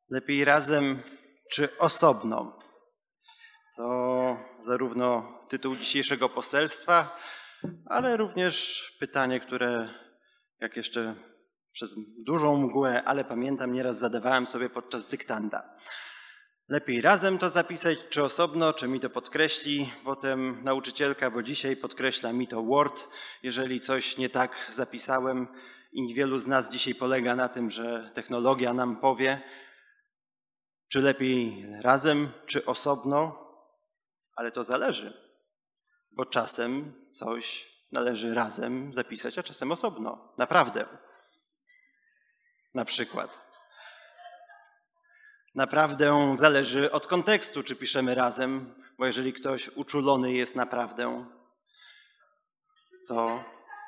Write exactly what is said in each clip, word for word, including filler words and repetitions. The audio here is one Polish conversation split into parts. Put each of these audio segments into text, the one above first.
Lepiej razem czy osobno? To zarówno tytuł dzisiejszego poselstwa, ale również pytanie, które jak jeszcze przez dużą mgłę, ale pamiętam, nieraz zadawałem sobie podczas dyktanda. Lepiej razem to zapisać, czy osobno, czy mi to podkreśli potem nauczycielka, bo dzisiaj podkreśla mi to Word, jeżeli coś nie tak zapisałem i wielu z nas dzisiaj polega na tym, że technologia nam powie, czy lepiej razem, czy osobno, ale to zależy, bo czasem coś należy razem zapisać, a czasem osobno. Naprawdę. Na przykład. Naprawdę zależy od kontekstu, czy piszemy razem, bo jeżeli ktoś uczulony jest naprawdę, to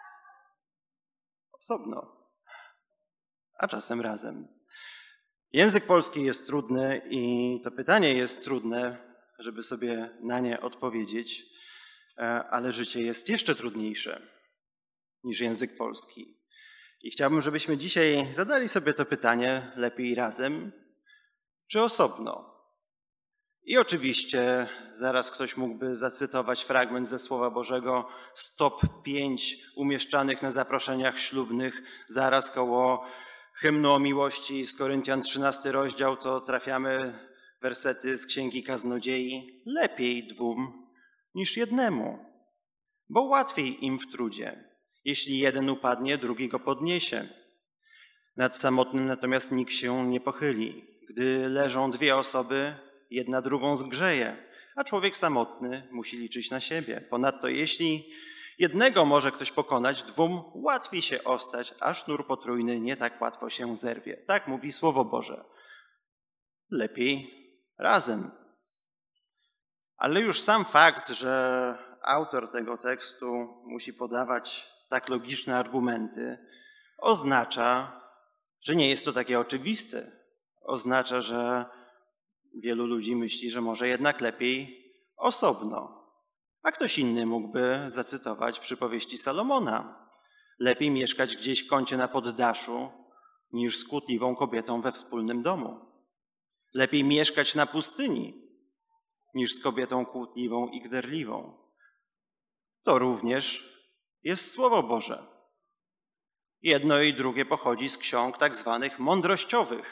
osobno, a czasem razem. Język polski jest trudny i to pytanie jest trudne, żeby sobie na nie odpowiedzieć, ale życie jest jeszcze trudniejsze niż język polski. I chciałbym, żebyśmy dzisiaj zadali sobie to pytanie lepiej razem czy osobno. I oczywiście zaraz ktoś mógłby zacytować fragment ze Słowa Bożego z top pięć umieszczanych na zaproszeniach ślubnych, zaraz koło hymnu o miłości z Koryntian trzynasty rozdział, to trafiamy wersety z Księgi Kaznodziei. Lepiej dwóm niż jednemu, bo łatwiej im w trudzie. Jeśli jeden upadnie, drugi go podniesie. Nad samotnym natomiast nikt się nie pochyli. Gdy leżą dwie osoby, jedna drugą zgrzeje, a człowiek samotny musi liczyć na siebie. Ponadto jeśli jednego może ktoś pokonać, dwóm łatwiej się ostać, a sznur potrójny nie tak łatwo się zerwie. Tak mówi Słowo Boże. Lepiej razem. Ale już sam fakt, że autor tego tekstu musi podawać tak logiczne argumenty, oznacza, że nie jest to takie oczywiste. Oznacza, że wielu ludzi myśli, że może jednak lepiej osobno. A ktoś inny mógłby zacytować przypowieści Salomona. Lepiej mieszkać gdzieś w kącie na poddaszu, niż z kłótliwą kobietą we wspólnym domu. Lepiej mieszkać na pustyni, niż z kobietą kłótliwą i gderliwą. To również jest Słowo Boże. Jedno i drugie pochodzi z ksiąg tak zwanych mądrościowych.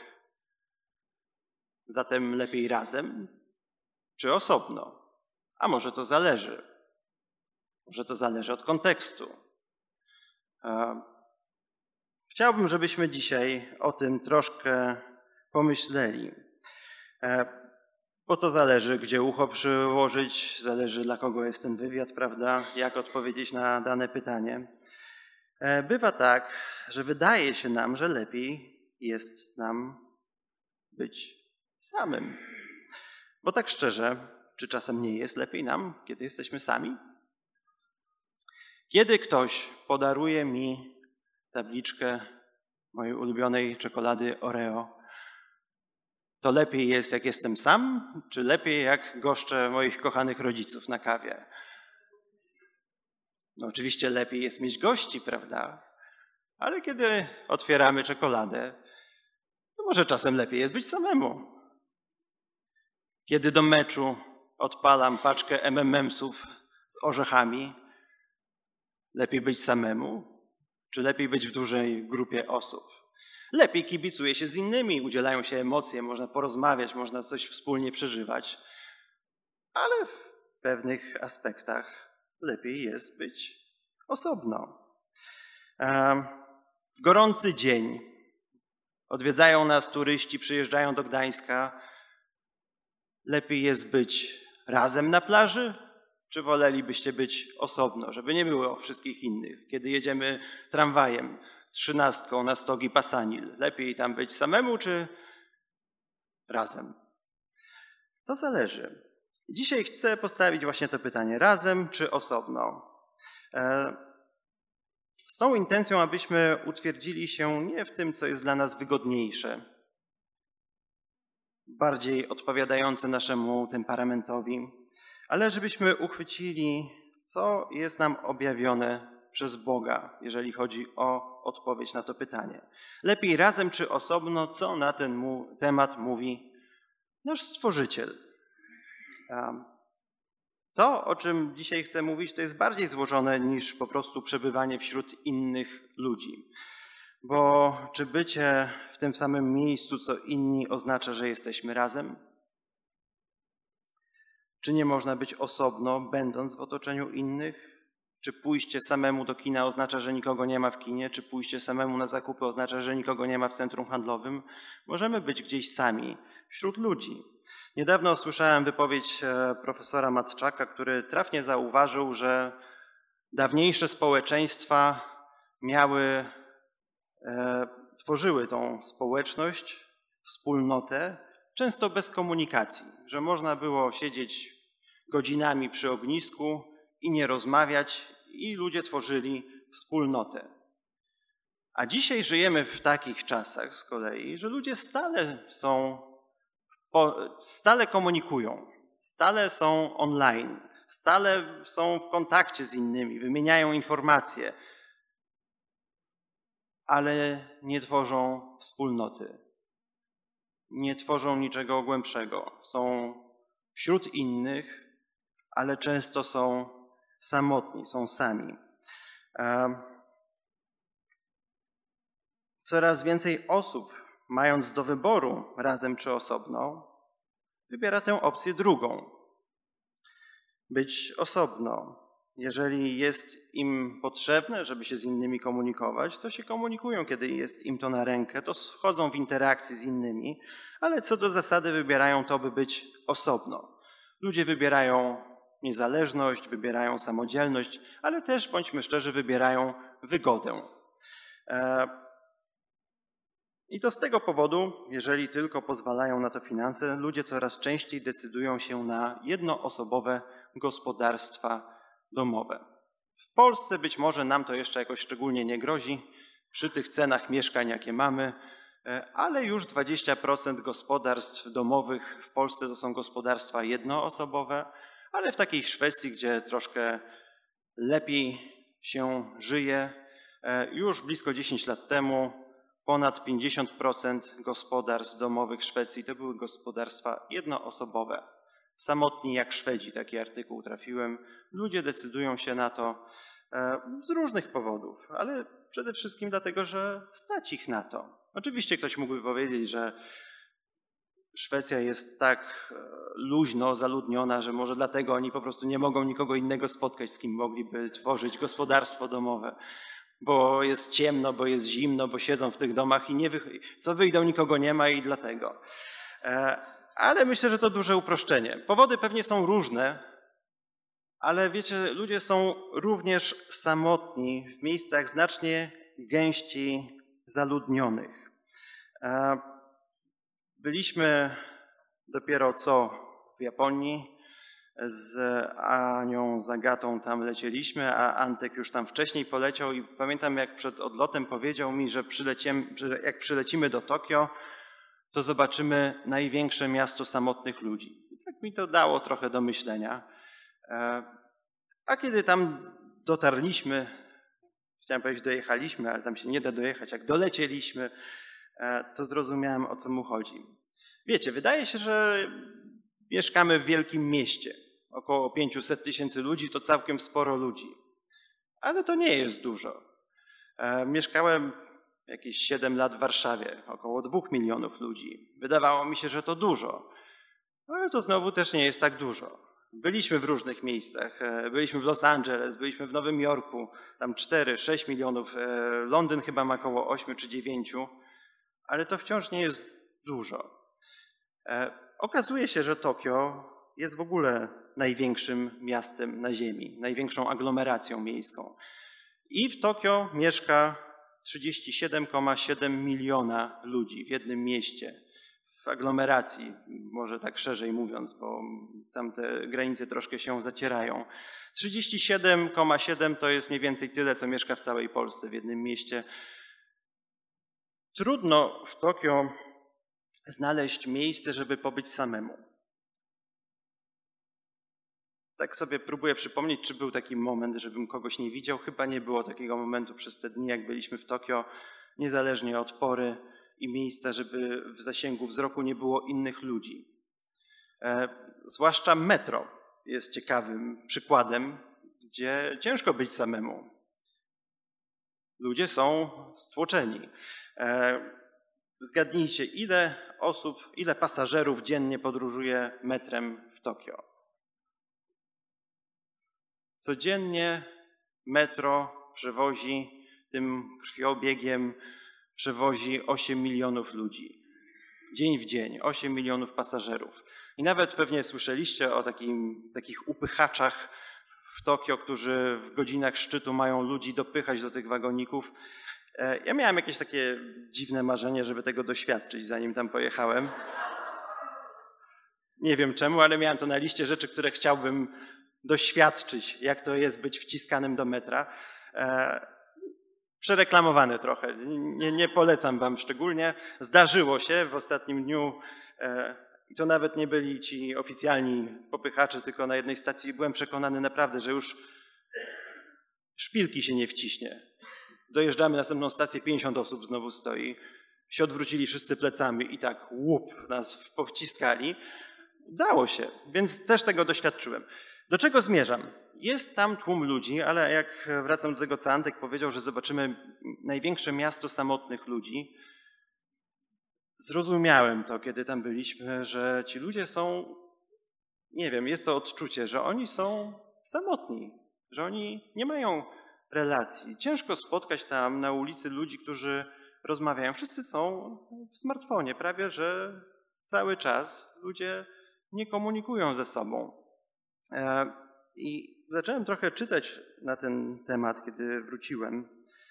Zatem lepiej razem czy osobno? A może to zależy. Może to zależy od kontekstu. Chciałbym, żebyśmy dzisiaj o tym troszkę pomyśleli. Bo to zależy, gdzie ucho przyłożyć, zależy, dla kogo jest ten wywiad, prawda? Jak odpowiedzieć na dane pytanie. Bywa tak, że wydaje się nam, że lepiej jest nam być samym. Bo tak szczerze, czy czasem nie jest lepiej nam, kiedy jesteśmy sami? Kiedy ktoś podaruje mi tabliczkę mojej ulubionej czekolady Oreo, to lepiej jest, jak jestem sam, czy lepiej, jak goszczę moich kochanych rodziców na kawie? No oczywiście lepiej jest mieć gości, prawda? Ale kiedy otwieramy czekoladę, to może czasem lepiej jest być samemu. Kiedy do meczu odpalam paczkę em em emsów z orzechami, lepiej być samemu, czy lepiej być w dużej grupie osób? Lepiej kibicuje się z innymi, udzielają się emocje, można porozmawiać, można coś wspólnie przeżywać, ale w pewnych aspektach lepiej jest być osobno. W gorący dzień odwiedzają nas turyści, przyjeżdżają do Gdańska. Lepiej jest być razem na plaży, czy wolelibyście być osobno, żeby nie było wszystkich innych? Kiedy jedziemy tramwajem, trzynastką na Stogi Pasanil, lepiej tam być samemu, czy razem? To zależy. Dzisiaj chcę postawić właśnie to pytanie, razem czy osobno? Z tą intencją, abyśmy utwierdzili się nie w tym, co jest dla nas wygodniejsze, bardziej odpowiadające naszemu temperamentowi, ale żebyśmy uchwycili, co jest nam objawione przez Boga, jeżeli chodzi o odpowiedź na to pytanie. Lepiej razem czy osobno, co na ten mu- temat mówi nasz Stworzyciel. To, o czym dzisiaj chcę mówić, to jest bardziej złożone niż po prostu przebywanie wśród innych ludzi. Bo czy bycie w tym samym miejscu, co inni, oznacza, że jesteśmy razem? Czy nie można być osobno, będąc w otoczeniu innych? Czy pójście samemu do kina oznacza, że nikogo nie ma w kinie? Czy pójście samemu na zakupy oznacza, że nikogo nie ma w centrum handlowym? Możemy być gdzieś sami, wśród ludzi. Niedawno słyszałem wypowiedź profesora Matczaka, który trafnie zauważył, że dawniejsze społeczeństwa miały, e, tworzyły tą społeczność, wspólnotę, często bez komunikacji, że można było siedzieć godzinami przy ognisku i nie rozmawiać i ludzie tworzyli wspólnotę. A dzisiaj żyjemy w takich czasach z kolei, że ludzie stale są, stale komunikują, stale są online, stale są w kontakcie z innymi, wymieniają informacje, ale nie tworzą wspólnoty, nie tworzą niczego głębszego. Są wśród innych, ale często są samotni, są sami. Coraz więcej osób, mając do wyboru razem czy osobno, wybiera tę opcję drugą. Być osobno. Jeżeli jest im potrzebne, żeby się z innymi komunikować, to się komunikują, kiedy jest im to na rękę, to wchodzą w interakcję z innymi, ale co do zasady wybierają to, by być osobno. Ludzie wybierają niezależność, wybierają samodzielność, ale też, bądźmy szczerzy, wybierają wygodę. I to z tego powodu, jeżeli tylko pozwalają na to finanse, ludzie coraz częściej decydują się na jednoosobowe gospodarstwa domowe. W Polsce być może nam to jeszcze jakoś szczególnie nie grozi, przy tych cenach mieszkań, jakie mamy, ale już dwadzieścia procent gospodarstw domowych w Polsce to są gospodarstwa jednoosobowe, ale w takiej Szwecji, gdzie troszkę lepiej się żyje, już blisko dziesięć lat temu ponad pięćdziesiąt procent gospodarstw domowych Szwecji to były gospodarstwa jednoosobowe. Samotni jak Szwedzi, taki artykuł trafiłem. Ludzie decydują się na to z różnych powodów, ale przede wszystkim dlatego, że stać ich na to. Oczywiście ktoś mógłby powiedzieć, że Szwecja jest tak luźno zaludniona, że może dlatego oni po prostu nie mogą nikogo innego spotkać, z kim mogliby tworzyć gospodarstwo domowe. Bo jest ciemno, bo jest zimno, bo siedzą w tych domach i nie wy... co wyjdą, nikogo nie ma i dlatego. Ale myślę, że to duże uproszczenie. Powody pewnie są różne, ale wiecie, ludzie są również samotni w miejscach znacznie gęściej zaludnionych. Byliśmy dopiero co w Japonii, z Anią, z Agatą tam lecieliśmy, a Antek już tam wcześniej poleciał i pamiętam, jak przed odlotem powiedział mi, że, że jak przylecimy do Tokio, to zobaczymy największe miasto samotnych ludzi. I tak mi to dało trochę do myślenia. A kiedy tam dotarliśmy, chciałem powiedzieć dojechaliśmy, ale tam się nie da dojechać, jak dolecieliśmy, to zrozumiałem, o co mu chodzi. Wiecie, wydaje się, że mieszkamy w wielkim mieście. Około pięćset tysięcy ludzi to całkiem sporo ludzi. Ale to nie jest dużo. Mieszkałem jakieś siedem lat w Warszawie, około dwóch milionów ludzi. Wydawało mi się, że to dużo. Ale to znowu też nie jest tak dużo. Byliśmy w różnych miejscach. Byliśmy w Los Angeles, byliśmy w Nowym Jorku, tam cztery, sześć milionów. Londyn chyba ma około osiem czy dziewięć, ale to wciąż nie jest dużo. Okazuje się, że Tokio jest w ogóle największym miastem na Ziemi, największą aglomeracją miejską. I w Tokio mieszka trzydzieści siedem przecinek siedem miliona ludzi w jednym mieście, w aglomeracji, może tak szerzej mówiąc, bo tam te granice troszkę się zacierają. trzydzieści siedem przecinek siedem to jest mniej więcej tyle, co mieszka w całej Polsce w jednym mieście. Trudno w Tokio znaleźć miejsce, żeby pobyć samemu. tak sobie próbuję przypomnieć, czy był taki moment, żebym kogoś nie widział. Chyba nie było takiego momentu przez te dni, jak byliśmy w Tokio, niezależnie od pory i miejsca, żeby w zasięgu wzroku nie było innych ludzi. E, zwłaszcza metro jest ciekawym przykładem, gdzie ciężko być samemu. Ludzie są stłoczeni. E, zgadnijcie, ile osób, ile pasażerów dziennie podróżuje metrem w Tokio? Codziennie metro przewozi tym krwiobiegiem, przewozi osiem milionów ludzi. Dzień w dzień, osiem milionów pasażerów. I nawet pewnie słyszeliście o takim, takich upychaczach w Tokio, którzy w godzinach szczytu mają ludzi dopychać do tych wagoników. Ja miałem jakieś takie dziwne marzenie, żeby tego doświadczyć, zanim tam pojechałem. Nie wiem czemu, ale miałem to na liście rzeczy, które chciałbym doświadczyć, jak to jest być wciskanym do metra. Przereklamowane trochę, nie, nie polecam wam szczególnie. Zdarzyło się w ostatnim dniu, i to nawet nie byli ci oficjalni popychacze, tylko na jednej stacji byłem przekonany naprawdę, że już szpilki się nie wciśnie. Dojeżdżamy na następną stację, pięćdziesiąt osób znowu stoi. Się odwrócili wszyscy plecami i tak łup nas powciskali. Udało się, więc też tego doświadczyłem. Do czego zmierzam? Jest tam tłum ludzi, ale jak wracam do tego, co Antek powiedział, że zobaczymy największe miasto samotnych ludzi, zrozumiałem to, kiedy tam byliśmy, że ci ludzie są, nie wiem, jest to odczucie, że oni są samotni, że oni nie mają relacji. Ciężko spotkać tam na ulicy ludzi, którzy rozmawiają. Wszyscy są w smartfonie, prawie że cały czas ludzie nie komunikują ze sobą. I zacząłem trochę czytać na ten temat, kiedy wróciłem.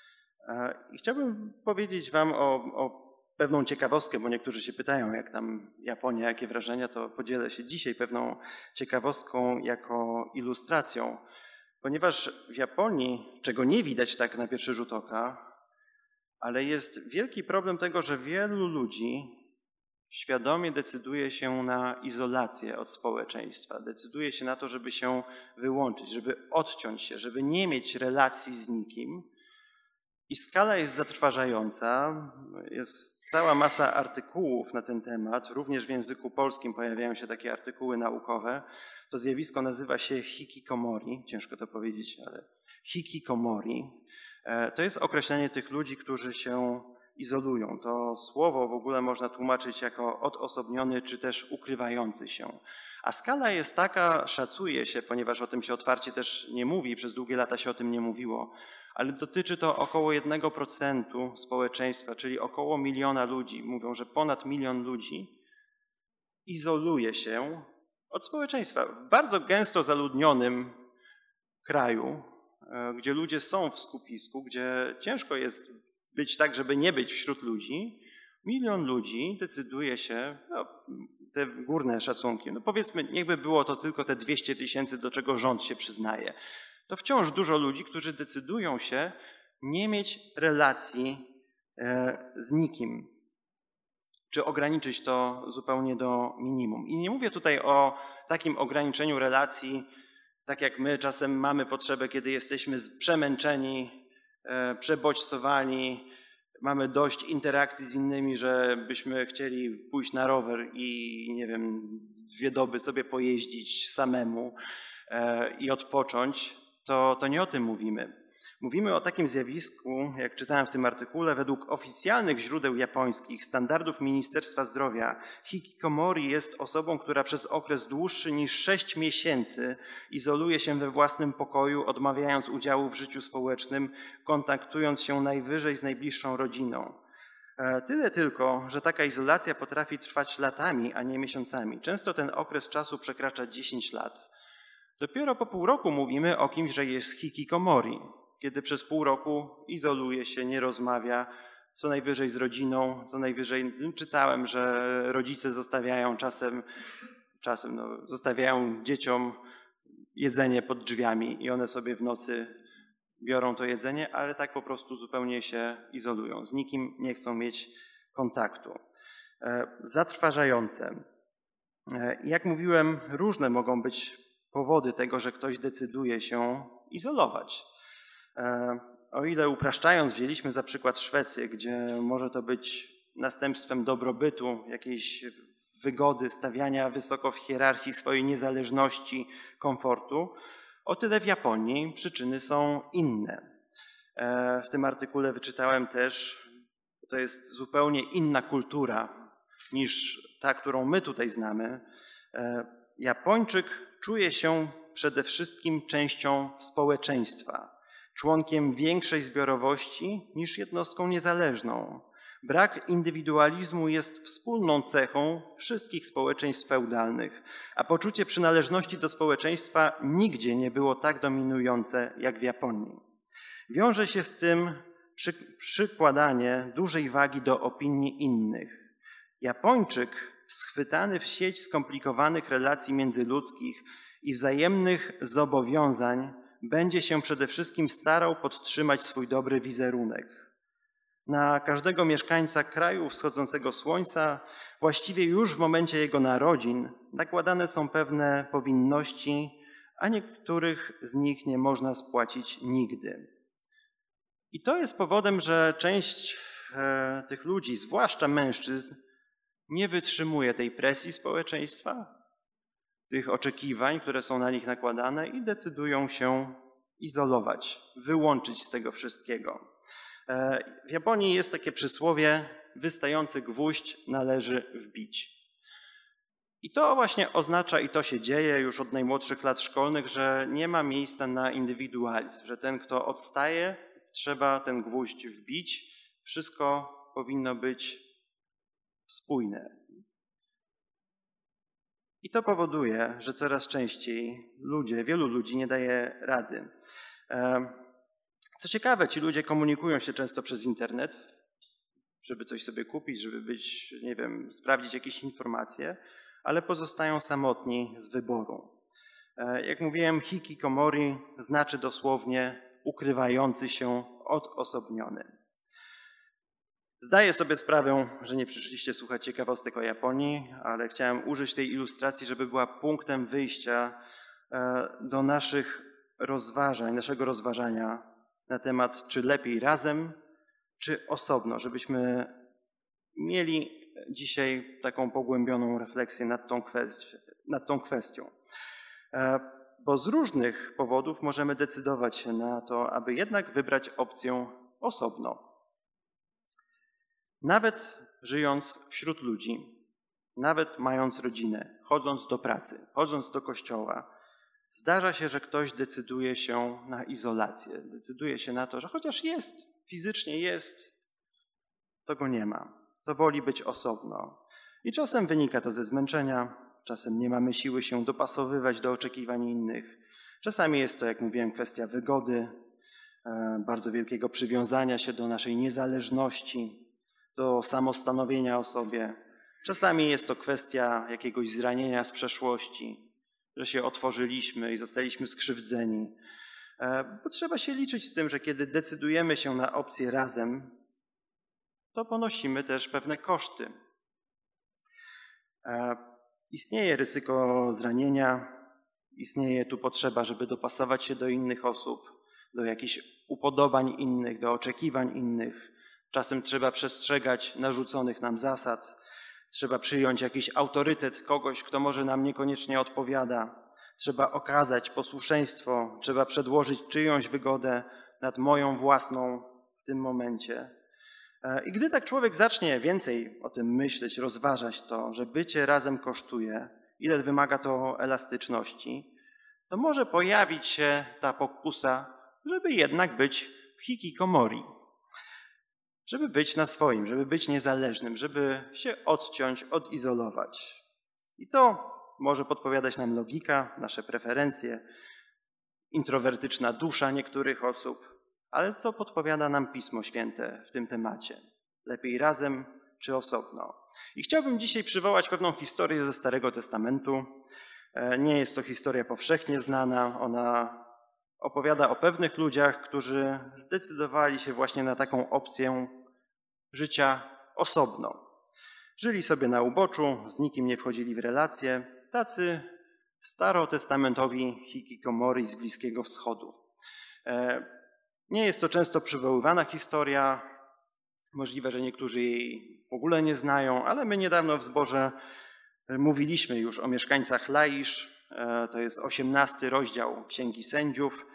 I chciałbym powiedzieć wam o, o pewną ciekawostkę, bo niektórzy się pytają, jak tam Japonia, jakie wrażenia, to podzielę się dzisiaj pewną ciekawostką jako ilustracją. Ponieważ w Japonii, czego nie widać tak na pierwszy rzut oka, ale jest wielki problem tego, że wielu ludzi świadomie decyduje się na izolację od społeczeństwa, decyduje się na to, żeby się wyłączyć, żeby odciąć się, żeby nie mieć relacji z nikim. I skala jest zatrważająca, jest cała masa artykułów na ten temat, również w języku polskim pojawiają się takie artykuły naukowe. To zjawisko nazywa się hikikomori, ciężko to powiedzieć, ale hikikomori. To jest określenie tych ludzi, którzy się izolują. To słowo w ogóle można tłumaczyć jako odosobniony czy też ukrywający się. A skala jest taka, szacuje się, ponieważ o tym się otwarcie też nie mówi, przez długie lata się o tym nie mówiło, ale dotyczy to około jednego procenta społeczeństwa, czyli około miliona ludzi. Mówią, że ponad milion ludzi izoluje się od społeczeństwa. W bardzo gęsto zaludnionym kraju, gdzie ludzie są w skupisku, gdzie ciężko jest być tak, żeby nie być wśród ludzi, milion ludzi decyduje się, no, te górne szacunki, no powiedzmy, niechby było to tylko te dwieście tysięcy, do czego rząd się przyznaje, to wciąż dużo ludzi, którzy decydują się nie mieć relacji z nikim, czy ograniczyć to zupełnie do minimum. I nie mówię tutaj o takim ograniczeniu relacji, tak jak my czasem mamy potrzebę, kiedy jesteśmy przemęczeni, przebodźcowani, mamy dość interakcji z innymi, że byśmy chcieli pójść na rower i, nie wiem, dwie doby sobie pojeździć samemu i odpocząć, to, to nie o tym mówimy. Mówimy o takim zjawisku, jak czytałem w tym artykule, według oficjalnych źródeł japońskich, standardów Ministerstwa Zdrowia, hikikomori jest osobą, która przez okres dłuższy niż sześć miesięcy izoluje się we własnym pokoju, odmawiając udziału w życiu społecznym, kontaktując się najwyżej z najbliższą rodziną. Tyle tylko, że taka izolacja potrafi trwać latami, a nie miesiącami. Często ten okres czasu przekracza dziesięć lat. Dopiero po pół roku mówimy o kimś, że jest hikikomori, kiedy przez pół roku izoluje się, nie rozmawia, co najwyżej z rodziną, co najwyżej czytałem, że rodzice zostawiają czasem, czasem no, zostawiają dzieciom jedzenie pod drzwiami i one sobie w nocy biorą to jedzenie, ale tak po prostu zupełnie się izolują. Z nikim nie chcą mieć kontaktu. Zatrważające. Jak mówiłem, różne mogą być powody tego, że ktoś decyduje się izolować. O ile upraszczając wzięliśmy za przykład Szwecję, gdzie może to być następstwem dobrobytu, jakiejś wygody, stawiania wysoko w hierarchii swojej niezależności, komfortu, o tyle w Japonii przyczyny są inne. W tym artykule wyczytałem też, że to jest zupełnie inna kultura niż ta, którą my tutaj znamy. Japończyk czuje się przede wszystkim częścią społeczeństwa, członkiem większej zbiorowości niż jednostką niezależną. Brak indywidualizmu jest wspólną cechą wszystkich społeczeństw feudalnych, a poczucie przynależności do społeczeństwa nigdzie nie było tak dominujące jak w Japonii. Wiąże się z tym przy, przykładanie dużej wagi do opinii innych. Japończyk, schwytany w sieć skomplikowanych relacji międzyludzkich i wzajemnych zobowiązań, będzie się przede wszystkim starał podtrzymać swój dobry wizerunek. Na każdego mieszkańca kraju wschodzącego słońca, właściwie już w momencie jego narodzin, nakładane są pewne powinności, a niektórych z nich nie można spłacić nigdy. I to jest powodem, że część e, tych ludzi, zwłaszcza mężczyzn, nie wytrzymuje tej presji społeczeństwa, tych oczekiwań, które są na nich nakładane i decydują się izolować, wyłączyć z tego wszystkiego. W Japonii jest takie przysłowie: wystający gwóźdź należy wbić. I to właśnie oznacza, i to się dzieje już od najmłodszych lat szkolnych, że nie ma miejsca na indywidualizm, że ten, kto odstaje, trzeba ten gwóźdź wbić. Wszystko powinno być spójne. I to powoduje, że coraz częściej ludzie, wielu ludzi nie daje rady. Co ciekawe, ci ludzie komunikują się często przez internet, żeby coś sobie kupić, żeby być, nie wiem, sprawdzić jakieś informacje, ale pozostają samotni z wyboru. Jak mówiłem, hikikomori znaczy dosłownie ukrywający się, odosobniony. Zdaję sobie sprawę, że nie przyszliście słuchać ciekawostek o Japonii, ale chciałem użyć tej ilustracji, żeby była punktem wyjścia do naszych rozważań, naszego rozważania na temat, czy lepiej razem, czy osobno, żebyśmy mieli dzisiaj taką pogłębioną refleksję nad tą kwestią. Nad tą kwestią. Bo z różnych powodów możemy decydować się na to, aby jednak wybrać opcję osobno. Nawet żyjąc wśród ludzi, nawet mając rodzinę, chodząc do pracy, chodząc do kościoła, zdarza się, że ktoś decyduje się na izolację, decyduje się na to, że chociaż jest, fizycznie jest, to go nie ma. To woli być osobno. I czasem wynika to ze zmęczenia, czasem nie mamy siły się dopasowywać do oczekiwań innych. Czasami jest to, jak mówiłem, kwestia wygody, bardzo wielkiego przywiązania się do naszej niezależności, do samostanowienia o sobie. Czasami jest to kwestia jakiegoś zranienia z przeszłości, że się otworzyliśmy i zostaliśmy skrzywdzeni. Bo trzeba się liczyć z tym, że kiedy decydujemy się na opcję razem, to ponosimy też pewne koszty. Istnieje ryzyko zranienia, istnieje tu potrzeba, żeby dopasować się do innych osób, do jakichś upodobań innych, do oczekiwań innych. Czasem trzeba przestrzegać narzuconych nam zasad, trzeba przyjąć jakiś autorytet kogoś, kto może nam niekoniecznie odpowiada. Trzeba okazać posłuszeństwo, trzeba przedłożyć czyjąś wygodę nad moją własną w tym momencie. I gdy tak człowiek zacznie więcej o tym myśleć, rozważać to, że bycie razem kosztuje, ile wymaga to elastyczności, to może pojawić się ta pokusa, żeby jednak być hikikomori. Żeby być na swoim, żeby być niezależnym, żeby się odciąć, odizolować. I to może podpowiadać nam logika, nasze preferencje, introwertyczna dusza niektórych osób. Ale co podpowiada nam Pismo Święte w tym temacie? Lepiej razem czy osobno? I chciałbym dzisiaj przywołać pewną historię ze Starego Testamentu. Nie jest to historia powszechnie znana. Ona opowiada o pewnych ludziach, którzy zdecydowali się właśnie na taką opcję życia osobno. Żyli sobie na uboczu, z nikim nie wchodzili w relacje, tacy starotestamentowi hikikomory z Bliskiego Wschodu. Nie jest to często przywoływana historia, możliwe, że niektórzy jej w ogóle nie znają, ale my niedawno w zborze mówiliśmy już o mieszkańcach Laisz, to jest osiemnasty rozdział Księgi Sędziów.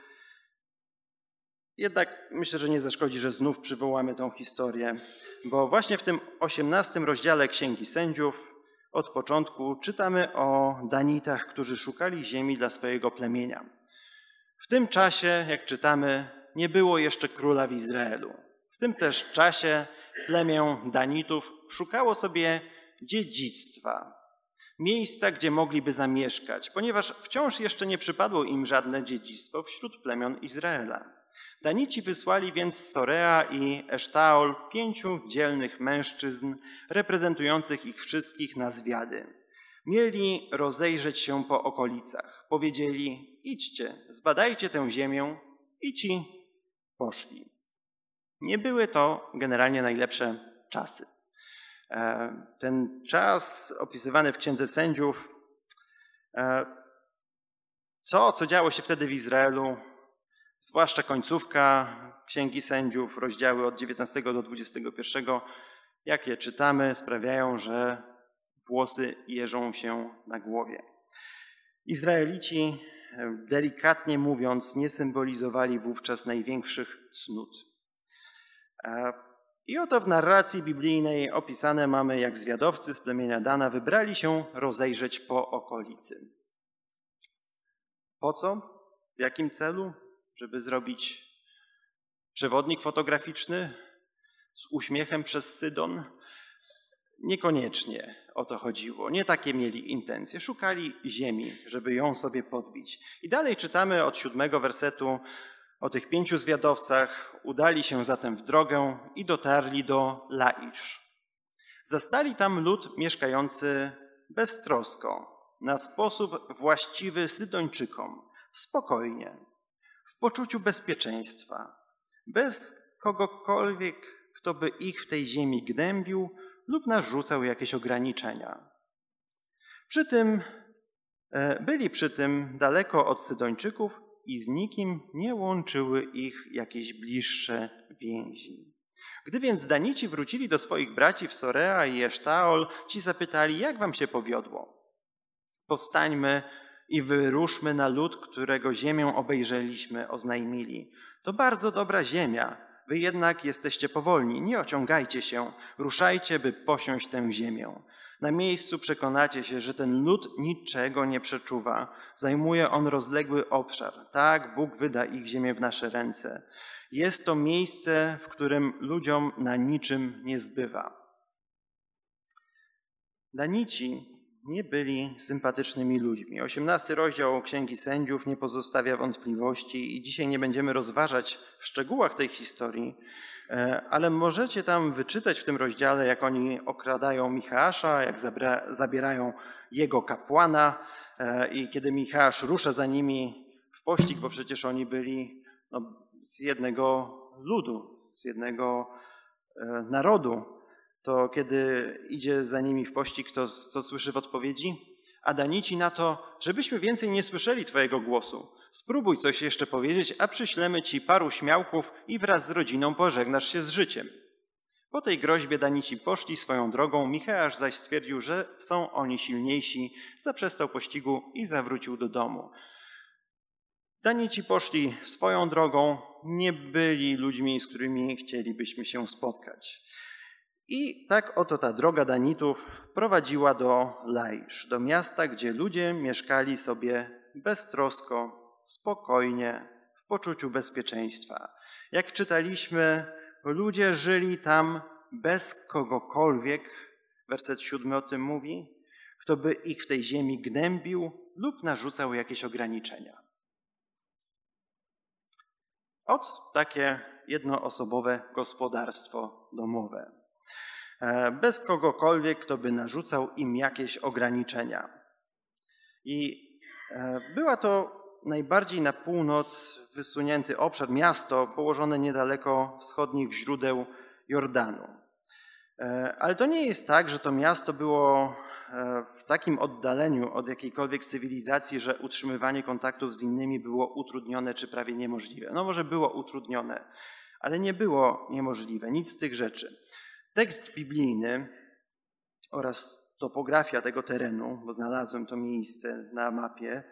Jednak myślę, że nie zaszkodzi, że znów przywołamy tą historię, bo właśnie w tym osiemnastym rozdziale Księgi Sędziów od początku czytamy o Danitach, którzy szukali ziemi dla swojego plemienia. W tym czasie, jak czytamy, nie było jeszcze króla w Izraelu. W tym też czasie plemię Danitów szukało sobie dziedzictwa, miejsca, gdzie mogliby zamieszkać, ponieważ wciąż jeszcze nie przypadło im żadne dziedzictwo wśród plemion Izraela. Danici wysłali więc z Sorea i Esztaol pięciu dzielnych mężczyzn reprezentujących ich wszystkich na zwiady. Mieli rozejrzeć się po okolicach. Powiedzieli: idźcie, zbadajcie tę ziemię, i ci poszli. Nie były to generalnie najlepsze czasy. Ten czas opisywany w Księdze Sędziów, to, co działo się wtedy w Izraelu, zwłaszcza końcówka Księgi Sędziów, rozdziały od dziewiętnastego do dwudziestego pierwszego, jak je czytamy, sprawiają, że włosy jeżą się na głowie. Izraelici, delikatnie mówiąc, nie symbolizowali wówczas największych cnót. I oto w narracji biblijnej opisane mamy, jak zwiadowcy z plemienia Dana wybrali się rozejrzeć po okolicy. Po co? W jakim celu? Żeby zrobić przewodnik fotograficzny z uśmiechem przez Sydon? Niekoniecznie o to chodziło. Nie takie mieli intencje. Szukali ziemi, żeby ją sobie podbić. I dalej czytamy od siódmego wersetu o tych pięciu zwiadowcach. Udali się zatem w drogę i dotarli do Laisz. Zastali tam lud mieszkający beztrosko, na sposób właściwy Sydończykom, spokojnie, w poczuciu bezpieczeństwa, bez kogokolwiek, kto by ich w tej ziemi gnębił lub narzucał jakieś ograniczenia. Przy tym, byli przy tym daleko od Sydończyków i z nikim nie łączyły ich jakieś bliższe więzi. Gdy więc Danici wrócili do swoich braci w Sorea i Esztaol, ci zapytali: jak wam się powiodło? Powstańmy i wyruszmy na lud, którego ziemię obejrzeliśmy, oznajmili. To bardzo dobra ziemia, wy jednak jesteście powolni, nie ociągajcie się, ruszajcie, by posiąść tę ziemię. Na miejscu przekonacie się, że ten lud niczego nie przeczuwa. Zajmuje on rozległy obszar. Tak, Bóg wyda ich ziemię w nasze ręce. Jest to miejsce, w którym ludziom na niczym nie zbywa. Danici nie byli sympatycznymi ludźmi. osiemnasty rozdział Księgi Sędziów nie pozostawia wątpliwości i dzisiaj nie będziemy rozważać w szczegółach tej historii, ale możecie tam wyczytać w tym rozdziale, jak oni okradają Micheasza, jak zabierają jego kapłana i kiedy Micheasz rusza za nimi w pościg, bo przecież oni byli no, z jednego ludu, z jednego narodu, to kiedy idzie za nimi w pościg, to co słyszy w odpowiedzi? A Danici na to: żebyśmy więcej nie słyszeli twojego głosu. Spróbuj coś jeszcze powiedzieć, a przyślemy ci paru śmiałków i wraz z rodziną pożegnasz się z życiem. Po tej groźbie Danici poszli swoją drogą, Micheasz zaś stwierdził, że są oni silniejsi, zaprzestał pościgu i zawrócił do domu. Danici poszli swoją drogą, nie byli ludźmi, z którymi chcielibyśmy się spotkać. I tak oto ta droga Danitów prowadziła do Laisz, do miasta, gdzie ludzie mieszkali sobie beztrosko, spokojnie, w poczuciu bezpieczeństwa. Jak czytaliśmy, ludzie żyli tam bez kogokolwiek, werset siódmy o tym mówi, kto by ich w tej ziemi gnębił lub narzucał jakieś ograniczenia. Ot takie jednoosobowe gospodarstwo domowe. Bez kogokolwiek, kto by narzucał im jakieś ograniczenia. I była to najbardziej na północ wysunięty obszar, miasto położone niedaleko wschodnich źródeł Jordanu. Ale to nie jest tak, że to miasto było w takim oddaleniu od jakiejkolwiek cywilizacji, że utrzymywanie kontaktów z innymi było utrudnione czy prawie niemożliwe. No może było utrudnione, ale nie było niemożliwe, nic z tych rzeczy. Tekst biblijny oraz topografia tego terenu, bo znalazłem to miejsce na mapie,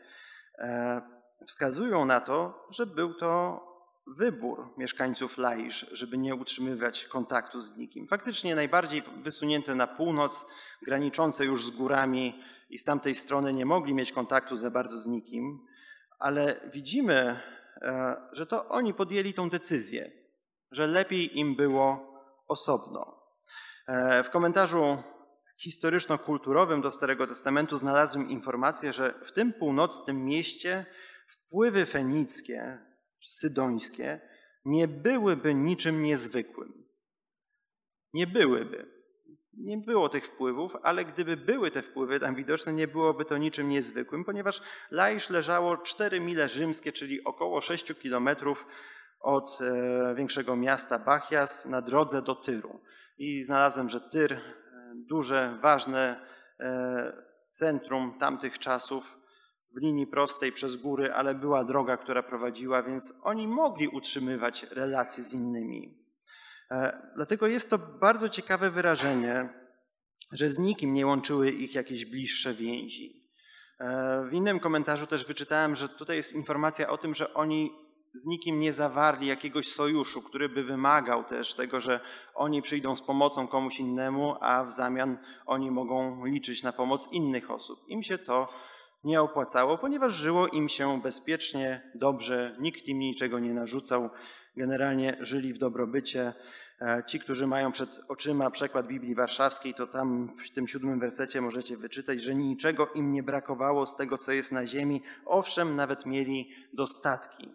wskazują na to, że był to wybór mieszkańców Laisz, żeby nie utrzymywać kontaktu z nikim. Faktycznie najbardziej wysunięte na północ, graniczące już z górami i z tamtej strony nie mogli mieć kontaktu za bardzo z nikim, ale widzimy, że to oni podjęli tą decyzję, że lepiej im było osobno. W komentarzu historyczno-kulturowym do Starego Testamentu znalazłem informację, że w tym północnym mieście wpływy fenickie, sydońskie nie byłyby niczym niezwykłym. Nie byłyby. Nie było tych wpływów, ale gdyby były te wpływy tam widoczne, nie byłoby to niczym niezwykłym, ponieważ Laisz leżało cztery mile rzymskie, czyli około sześciu kilometrów od e, większego miasta Bachias na drodze do Tyru. I znalazłem, że Tyr, duże, ważne e, centrum tamtych czasów, w linii prostej przez góry, ale była droga, która prowadziła, więc oni mogli utrzymywać relacje z innymi. Dlatego jest to bardzo ciekawe wyrażenie, że z nikim nie łączyły ich jakieś bliższe więzi. W innym komentarzu też wyczytałem, że tutaj jest informacja o tym, że oni z nikim nie zawarli jakiegoś sojuszu, który by wymagał też tego, że oni przyjdą z pomocą komuś innemu, a w zamian oni mogą liczyć na pomoc innych osób. Im się to nie opłacało, ponieważ żyło im się bezpiecznie, dobrze, nikt im niczego nie narzucał. Generalnie żyli w dobrobycie. Ci, którzy mają przed oczyma przekład Biblii Warszawskiej, to tam w tym siódmym wersecie możecie wyczytać, że niczego im nie brakowało z tego, co jest na ziemi. Owszem, nawet mieli dostatki.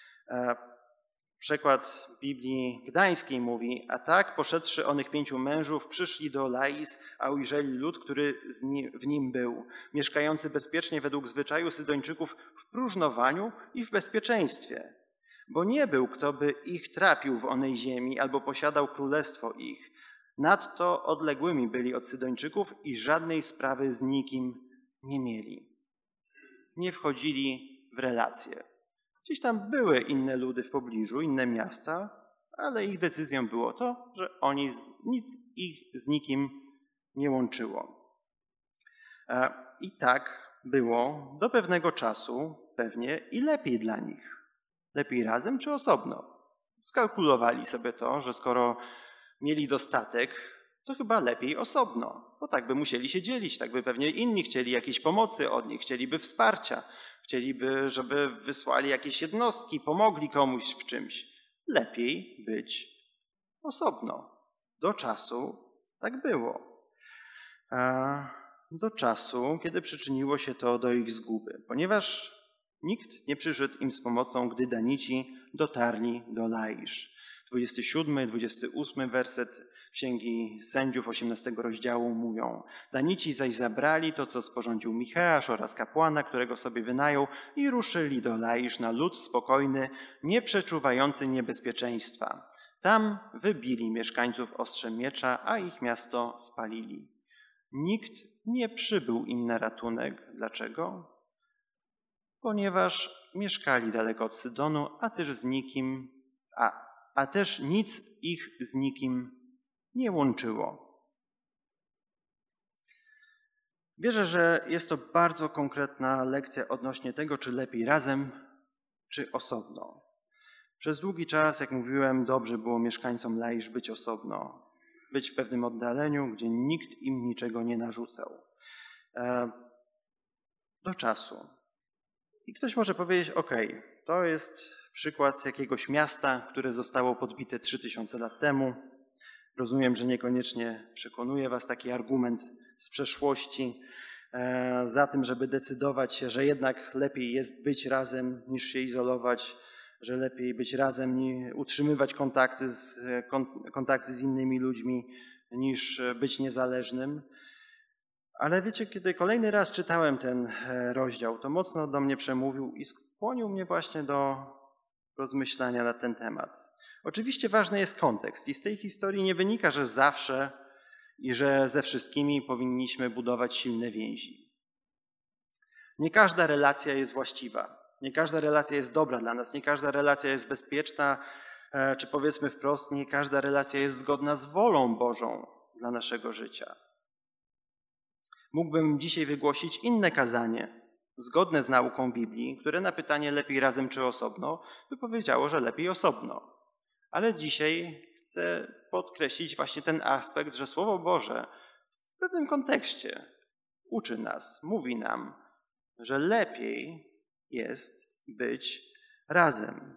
Przekład Biblii Gdańskiej mówi: a tak, poszedłszy onych pięciu mężów, przyszli do Lais, a ujrzeli lud, który w nim był, mieszkający bezpiecznie według zwyczaju Sydończyków w próżnowaniu i w bezpieczeństwie. Bo nie był, kto by ich trapił w onej ziemi albo posiadał królestwo ich. Nadto odległymi byli od Sydończyków i żadnej sprawy z nikim nie mieli. Nie wchodzili w relacje. Gdzieś tam były inne ludy w pobliżu, inne miasta, ale ich decyzją było to, że oni nic ich z nikim nie łączyło. I tak było do pewnego czasu pewnie i lepiej dla nich. Lepiej razem czy osobno? Skalkulowali sobie to, że skoro mieli dostatek, to chyba lepiej osobno, bo tak by musieli się dzielić, tak by pewnie inni chcieli jakiejś pomocy od nich, chcieliby wsparcia, chcieliby, żeby wysłali jakieś jednostki, pomogli komuś w czymś. Lepiej być osobno. Do czasu tak było. Do czasu, kiedy przyczyniło się to do ich zguby, ponieważ nikt nie przyszedł im z pomocą, gdy Danici dotarli do Laisz. dwudziesty siódmy, dwudziesty ósmy werset Księgi Sędziów osiemnastego rozdziału mówią: Danici zaś zabrali to, co sporządził Micheasz oraz kapłana, którego sobie wynajął, i ruszyli do Laisz na lud spokojny, nie przeczuwający niebezpieczeństwa. Tam wybili mieszkańców ostrzem miecza, a ich miasto spalili. Nikt nie przybył im na ratunek. Dlaczego? Ponieważ mieszkali daleko od Sydonu, a też z nikim, a, a też nic ich z nikim nie łączyło. Wierzę, że jest to bardzo konkretna lekcja odnośnie tego, czy lepiej razem, czy osobno. Przez długi czas, jak mówiłem, dobrze było mieszkańcom Laisz być osobno, być w pewnym oddaleniu, gdzie nikt im niczego nie narzucał. Do czasu. I ktoś może powiedzieć: ok, to jest przykład jakiegoś miasta, które zostało podbite trzy tysiące lat temu. Rozumiem, że niekoniecznie przekonuje was taki argument z przeszłości e, za tym, żeby decydować się, że jednak lepiej jest być razem niż się izolować, że lepiej być razem, nie, utrzymywać kontakty z, kon, kontakty z innymi ludźmi niż być niezależnym. Ale wiecie, kiedy kolejny raz czytałem ten rozdział, to mocno do mnie przemówił i skłonił mnie właśnie do rozmyślania na ten temat. Oczywiście ważny jest kontekst i z tej historii nie wynika, że zawsze i że ze wszystkimi powinniśmy budować silne więzi. Nie każda relacja jest właściwa, nie każda relacja jest dobra dla nas, nie każda relacja jest bezpieczna, czy powiedzmy wprost, nie każda relacja jest zgodna z wolą Bożą dla naszego życia. Mógłbym dzisiaj wygłosić inne kazanie, zgodne z nauką Biblii, które na pytanie lepiej razem czy osobno, by powiedziało, że lepiej osobno. Ale dzisiaj chcę podkreślić właśnie ten aspekt, że Słowo Boże w pewnym kontekście uczy nas, mówi nam, że lepiej jest być razem.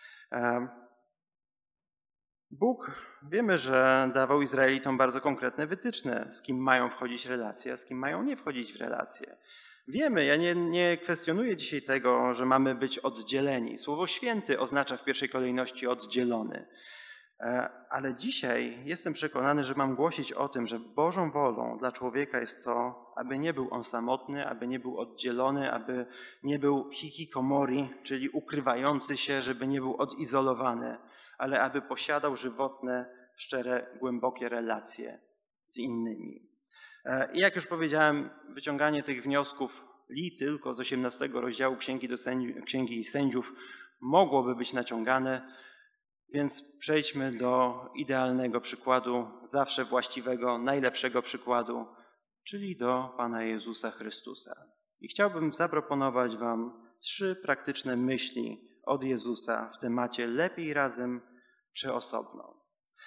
Bóg, wiemy, że dawał Izraelitom bardzo konkretne wytyczne, z kim mają wchodzić w relacje, a z kim mają nie wchodzić w relacje. Wiemy, ja nie, nie kwestionuję dzisiaj tego, że mamy być oddzieleni. Słowo święty oznacza w pierwszej kolejności oddzielony. Ale dzisiaj jestem przekonany, że mam głosić o tym, że Bożą wolą dla człowieka jest to, aby nie był on samotny, aby nie był oddzielony, aby nie był hikikomori, czyli ukrywający się, żeby nie był odizolowany, ale aby posiadał żywotne, szczere, głębokie relacje z innymi. I jak już powiedziałem, wyciąganie tych wniosków li tylko z osiemnastego rozdziału Księgi, do sędzi- Księgi Sędziów mogłoby być naciągane, więc przejdźmy do idealnego przykładu, zawsze właściwego, najlepszego przykładu, czyli do Pana Jezusa Chrystusa. I chciałbym zaproponować Wam trzy praktyczne myśli od Jezusa w temacie lepiej razem czy osobno.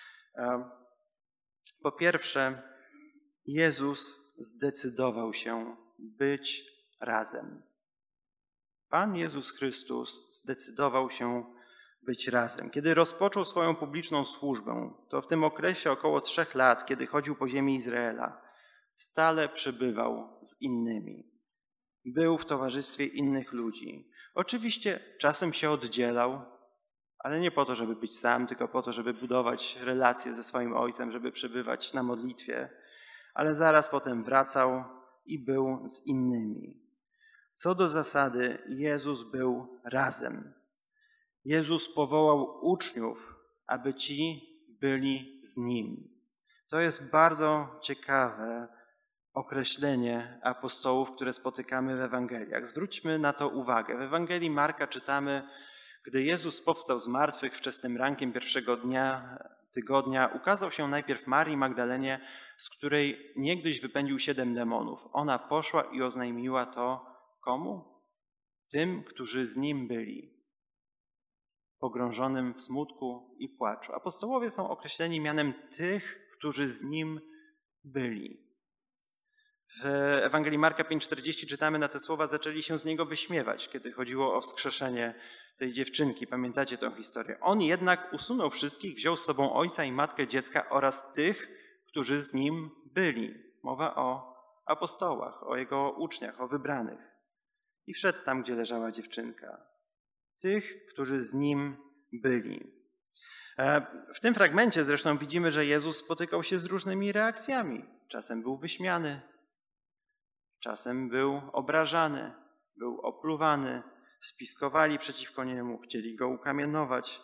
Po pierwsze, Jezus zdecydował się być razem. Pan Jezus Chrystus zdecydował się być razem. Kiedy rozpoczął swoją publiczną służbę, to w tym okresie około trzech lat, kiedy chodził po ziemi Izraela, stale przebywał z innymi. Był w towarzystwie innych ludzi. Oczywiście czasem się oddzielał, ale nie po to, żeby być sam, tylko po to, żeby budować relacje ze swoim Ojcem, żeby przebywać na modlitwie, ale zaraz potem wracał i był z innymi. Co do zasady, Jezus był razem. Jezus powołał uczniów, aby ci byli z Nim. To jest bardzo ciekawe określenie apostołów, które spotykamy w Ewangeliach. Zwróćmy na to uwagę. W Ewangelii Marka czytamy, gdy Jezus powstał z martwych wczesnym rankiem pierwszego dnia tygodnia, ukazał się najpierw Marii Magdalenie, z której niegdyś wypędził siedem demonów. Ona poszła i oznajmiła to komu? Tym, którzy z Nim byli, pogrążonym w smutku i płaczu. Apostołowie są określeni mianem tych, którzy z Nim byli. W Ewangelii Marka pięć czterdzieści czytamy, na te słowa zaczęli się z Niego wyśmiewać, kiedy chodziło o wskrzeszenie tej dziewczynki. Pamiętacie tę historię? On jednak usunął wszystkich, wziął z sobą ojca i matkę dziecka oraz tych, którzy z Nim byli. Mowa o apostołach, o Jego uczniach, o wybranych. I wszedł tam, gdzie leżała dziewczynka. Tych, którzy z Nim byli. W tym fragmencie zresztą widzimy, że Jezus spotykał się z różnymi reakcjami. Czasem był wyśmiany, czasem był obrażany, był opluwany, spiskowali przeciwko Niemu, chcieli Go ukamienować.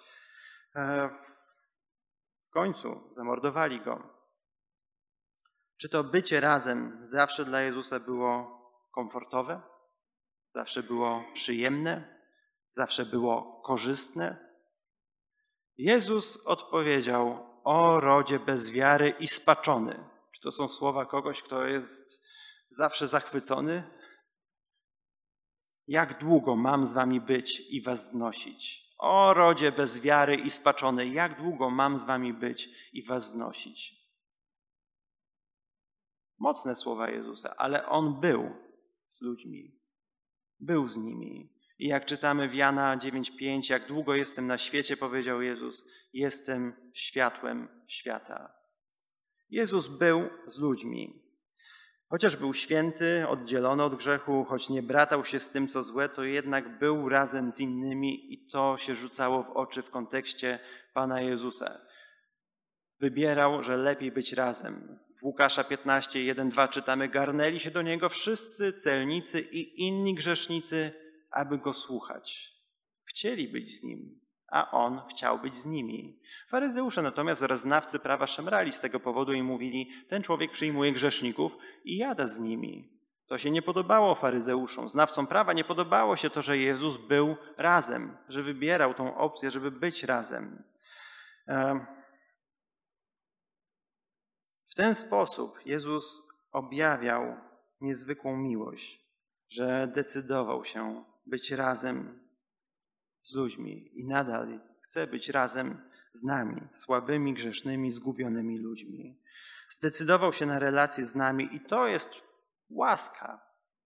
W końcu zamordowali Go. Czy to bycie razem zawsze dla Jezusa było komfortowe? Zawsze było przyjemne? Zawsze było korzystne? Jezus odpowiedział: o rodzie bez wiary i spaczony. Czy to są słowa kogoś, kto jest zawsze zachwycony? Jak długo mam z wami być i was znosić? O rodzie bez wiary i spaczony, jak długo mam z wami być i was znosić? Mocne słowa Jezusa, ale On był z ludźmi. Był z nimi. I jak czytamy w Jana dziewięć pięć, jak długo jestem na świecie, powiedział Jezus, jestem światłem świata. Jezus był z ludźmi. Chociaż był święty, oddzielony od grzechu, choć nie bratał się z tym, co złe, to jednak był razem z innymi i to się rzucało w oczy w kontekście Pana Jezusa. Wybierał, że lepiej być razem. W Łukasza piętnaście, jeden dwa czytamy, garnęli się do Niego wszyscy celnicy i inni grzesznicy, aby Go słuchać. Chcieli być z Nim, a on chciał być z nimi. Faryzeusze natomiast oraz znawcy prawa szemrali z tego powodu i mówili, ten człowiek przyjmuje grzeszników i jada z nimi. To się nie podobało faryzeuszom, znawcom prawa nie podobało się to, że Jezus był razem, że wybierał tą opcję, żeby być razem. W ten sposób Jezus objawiał niezwykłą miłość, że decydował się być razem z ludźmi i nadal chce być razem z nami, słabymi, grzesznymi, zgubionymi ludźmi. Zdecydował się na relację z nami i to jest łaska,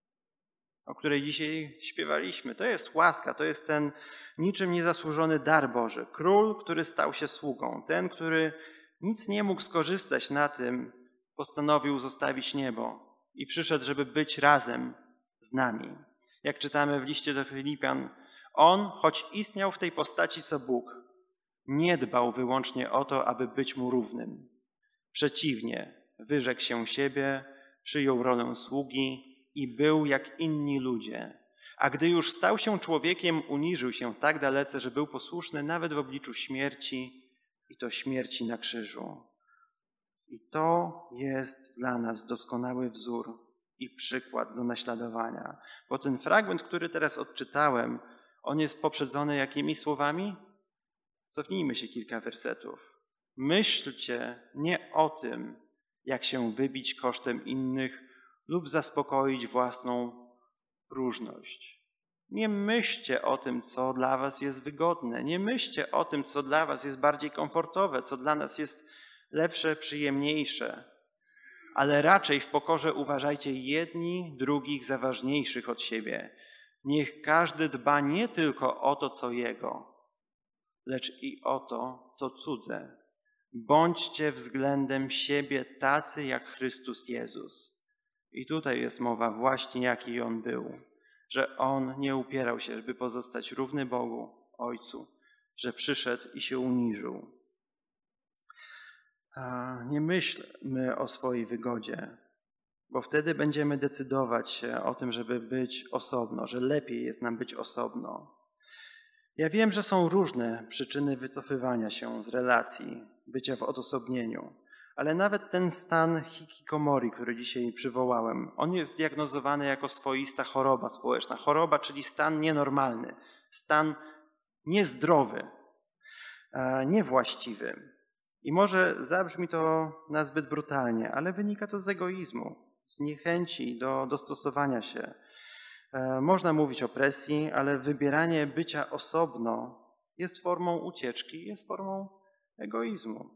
o której dzisiaj śpiewaliśmy. To jest łaska, to jest ten niczym niezasłużony dar Boży. Król, który stał się sługą. Ten, który nic nie mógł skorzystać na tym, postanowił zostawić niebo i przyszedł, żeby być razem z nami. Jak czytamy w liście do Filipian, on, choć istniał w tej postaci co Bóg, nie dbał wyłącznie o to, aby być mu równym. Przeciwnie, wyrzekł się siebie, przyjął rolę sługi i był jak inni ludzie. A gdy już stał się człowiekiem, uniżył się tak dalece, że był posłuszny nawet w obliczu śmierci i to śmierci na krzyżu. I to jest dla nas doskonały wzór i przykład do naśladowania. Bo ten fragment, który teraz odczytałem, on jest poprzedzony jakimi słowami? Cofnijmy się kilka wersetów. Myślcie nie o tym, jak się wybić kosztem innych lub zaspokoić własną próżność. Nie myślcie o tym, co dla was jest wygodne. Nie myślcie o tym, co dla was jest bardziej komfortowe, co dla nas jest lepsze, przyjemniejsze. Ale raczej w pokorze uważajcie jedni drugich za ważniejszych od siebie. Niech każdy dba nie tylko o to, co jego, lecz i o to, co cudze. Bądźcie względem siebie tacy, jak Chrystus Jezus. I tutaj jest mowa właśnie, jaki On był. Że On nie upierał się, żeby pozostać równy Bogu, Ojcu. Że przyszedł i się uniżył. Nie myślmy o swojej wygodzie, bo wtedy będziemy decydować się o tym, żeby być osobno, że lepiej jest nam być osobno. Ja wiem, że są różne przyczyny wycofywania się z relacji, bycia w odosobnieniu, ale nawet ten stan hikikomori, który dzisiaj przywołałem, on jest diagnozowany jako swoista choroba społeczna. Choroba, czyli stan nienormalny, stan niezdrowy, niewłaściwy. I może zabrzmi to nazbyt brutalnie, ale wynika to z egoizmu, z niechęci do dostosowania się. Można mówić o presji, ale wybieranie bycia osobno jest formą ucieczki, jest formą egoizmu.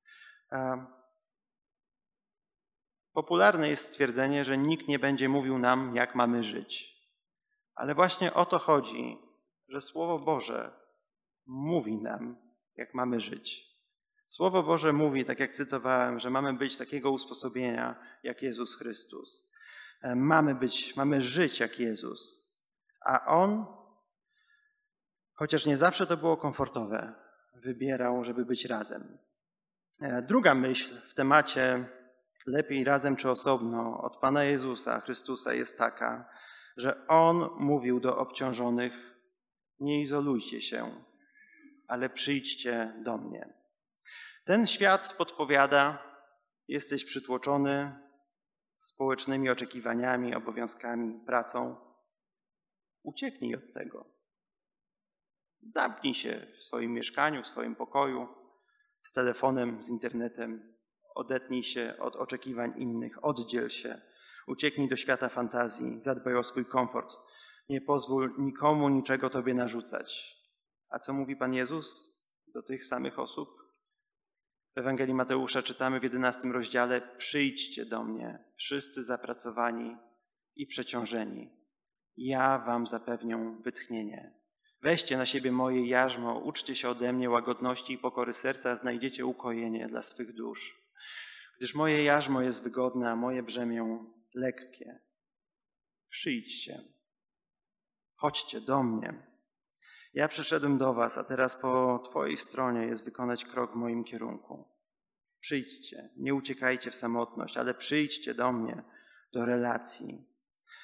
Popularne jest stwierdzenie, że nikt nie będzie mówił nam, jak mamy żyć. Ale właśnie o to chodzi, że Słowo Boże mówi nam, jak mamy żyć. Słowo Boże mówi, tak jak cytowałem, że mamy być takiego usposobienia jak Jezus Chrystus. Mamy być, mamy żyć jak Jezus. A On, chociaż nie zawsze to było komfortowe, wybierał, żeby być razem. Druga myśl w temacie lepiej razem czy osobno od Pana Jezusa Chrystusa jest taka, że On mówił do obciążonych: nie izolujcie się, ale przyjdźcie do mnie. Ten świat podpowiada: jesteś przytłoczony społecznymi oczekiwaniami, obowiązkami, pracą. Ucieknij od tego. Zamknij się w swoim mieszkaniu, w swoim pokoju, z telefonem, z internetem. Odetnij się od oczekiwań innych, oddziel się. Ucieknij do świata fantazji, zadbaj o swój komfort. Nie pozwól nikomu niczego tobie narzucać. A co mówi Pan Jezus do tych samych osób? W Ewangelii Mateusza czytamy w jedenastym rozdziale: przyjdźcie do mnie, wszyscy zapracowani i przeciążeni. Ja wam zapewnię wytchnienie. Weźcie na siebie moje jarzmo, uczcie się ode mnie łagodności i pokory serca, a znajdziecie ukojenie dla swych dusz. Gdyż moje jarzmo jest wygodne, a moje brzemię lekkie. Przyjdźcie, chodźcie do mnie. Ja przyszedłem do was, a teraz po twojej stronie jest wykonać krok w moim kierunku. Przyjdźcie, nie uciekajcie w samotność, ale przyjdźcie do mnie, do relacji.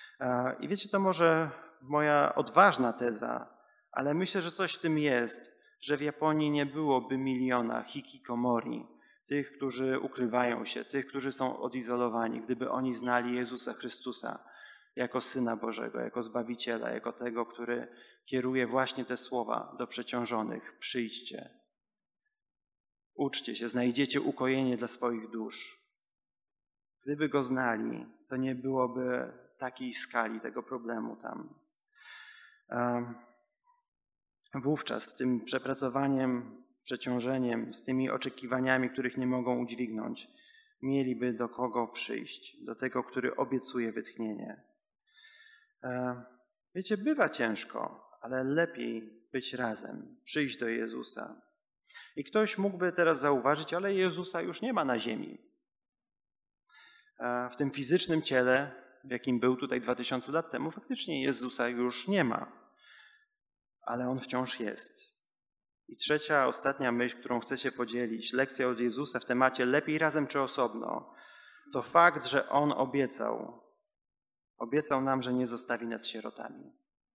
I wiecie, to może moja odważna teza, ale myślę, że coś w tym jest, że w Japonii nie byłoby miliona hikikomori, tych, którzy ukrywają się, tych, którzy są odizolowani, gdyby oni znali Jezusa Chrystusa jako Syna Bożego, jako Zbawiciela, jako tego, który kieruje właśnie te słowa do przeciążonych. Przyjdźcie, uczcie się, znajdziecie ukojenie dla swoich dusz. Gdyby Go znali, to nie byłoby takiej skali tego problemu tam. Wówczas z tym przepracowaniem, przeciążeniem, z tymi oczekiwaniami, których nie mogą udźwignąć, mieliby do kogo przyjść, do tego, który obiecuje wytchnienie. Wiecie, bywa ciężko, ale lepiej być razem, przyjść do Jezusa. I ktoś mógłby teraz zauważyć, ale Jezusa już nie ma na ziemi. W tym fizycznym ciele, w jakim był tutaj dwa tysiące lat temu, faktycznie Jezusa już nie ma. Ale On wciąż jest. I trzecia, ostatnia myśl, którą chcę się podzielić, lekcja od Jezusa w temacie lepiej razem czy osobno, to fakt, że On obiecał, obiecał nam, że nie zostawi nas sierotami.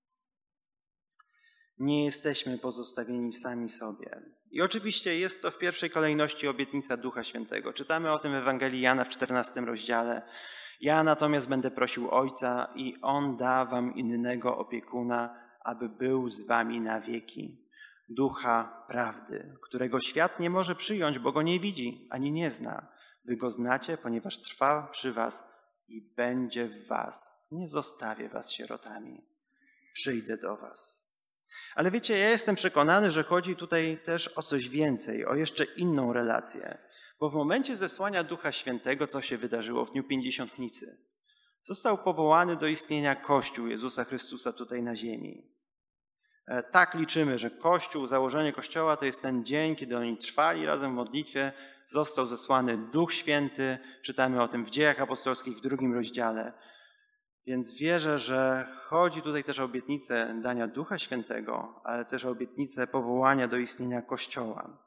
Nie jesteśmy pozostawieni sami sobie. I oczywiście jest to w pierwszej kolejności obietnica Ducha Świętego. Czytamy o tym w Ewangelii Jana w czternastym rozdziale. Ja natomiast będę prosił Ojca i On da wam innego opiekuna, aby był z wami na wieki. Ducha prawdy, którego świat nie może przyjąć, bo go nie widzi ani nie zna. Wy go znacie, ponieważ trwa przy was i będzie w was. Nie zostawię was sierotami. Przyjdę do was. Ale wiecie, ja jestem przekonany, że chodzi tutaj też o coś więcej, o jeszcze inną relację. Bo w momencie zesłania Ducha Świętego, co się wydarzyło w dniu Pięćdziesiątnicy, został powołany do istnienia Kościół Jezusa Chrystusa tutaj na ziemi. Tak liczymy, że Kościół, założenie Kościoła to jest ten dzień, kiedy oni trwali razem w modlitwie, został zesłany Duch Święty, czytamy o tym w Dziejach Apostolskich w drugim rozdziale. Więc wierzę, że chodzi tutaj też o obietnicę dania Ducha Świętego, ale też o obietnicę powołania do istnienia Kościoła.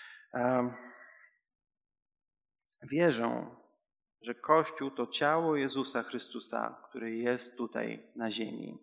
Wierzę, że Kościół to ciało Jezusa Chrystusa, który jest tutaj na ziemi.